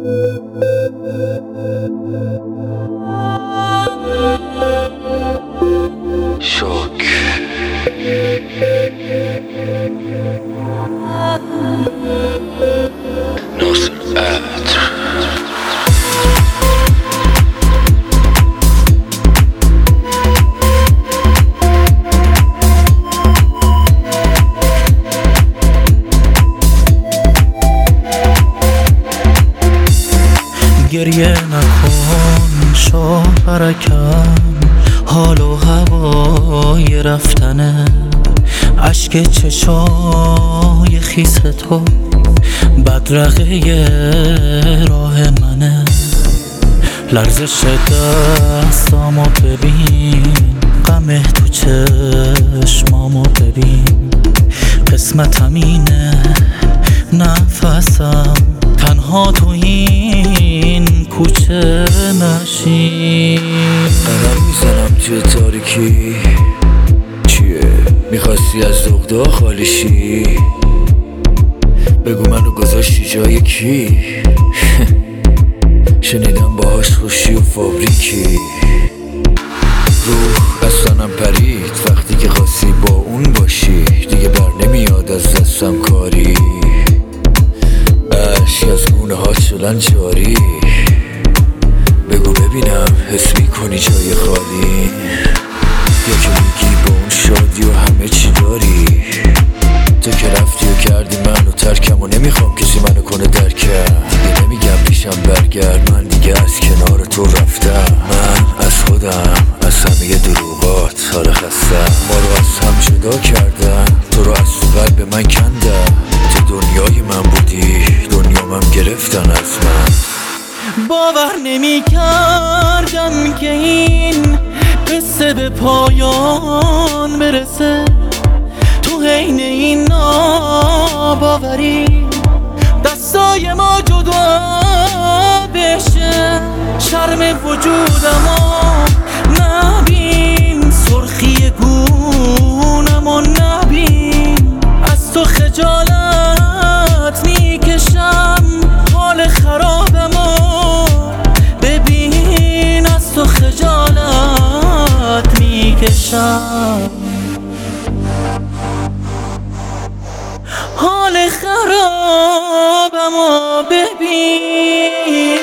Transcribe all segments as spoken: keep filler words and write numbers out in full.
شوک ناصر عطر گریه نکن شاهرکم، حال و هوای رفتنه، عشق چشای خیس تو بدرقه راه منه. لرزش دستامو ببین، غم تو چشمامو ببین، قسمتم اینه نفسم تنها تو این کوچه نشین. قدم میزنم توی تاریکی، چیه؟ میخواستی از دغدغه خالی شی؟ بگو منو گذاشتی جای کی؟ شنیدم باهاش خوشی و فابریکی. روح از تنم پرید وقتی که خواستی با اون باشی، دیگه بر نمیاد از دستم کاری، اشک از گونه ها شدن جاری. بگو ببینم حس میکنی جای خالی، یا که میگی با اون شادی و همه چی داری؟ تو که رفتی و کردی منو ترکم و نمیخوام کسی منو کنه درکم. دیگه نمیگم پیشم برگرد، من دیگه از کنار تو رفتم. من از خودم از همه دروغات سال خستم. ما رو از هم جدا کردم، تو رو از تو قلب من کندم. تو دنیای من بودی، دنیامم گرفتن از من. باور نمی کردم که این قصه به پایان برسه، تو حین این ناباوری دستای ما جدا بشه. شرم وجودمو نبین، سرخی گونمو نبین، از تو خجالت میکشم، حال خرابمو ببین، از تو خجالت میکشم، حال خرابمو ببین.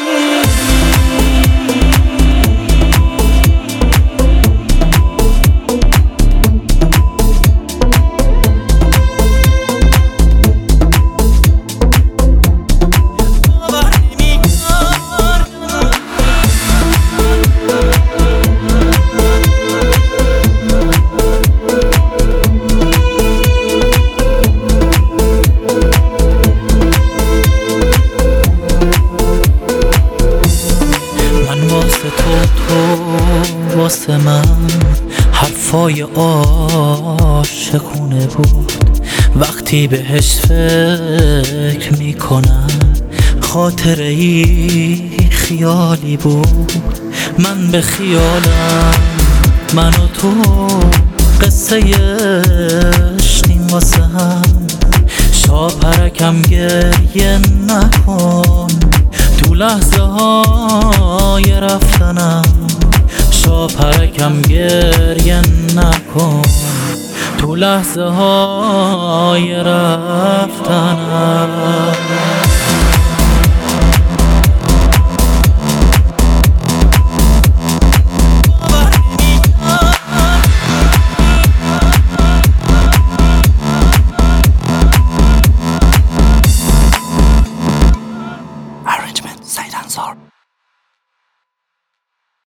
واسه من حرفای عاشقونه بود، وقتی بهش فکر میکنم خاطره ای خیالی بود. من به خیالم من و تو قصه اشتیم واسه هم. شاپرکم گریه نکن تو لحظه های رفتنم، شاپرکم گریه نکن تو لحظه های رفتنم.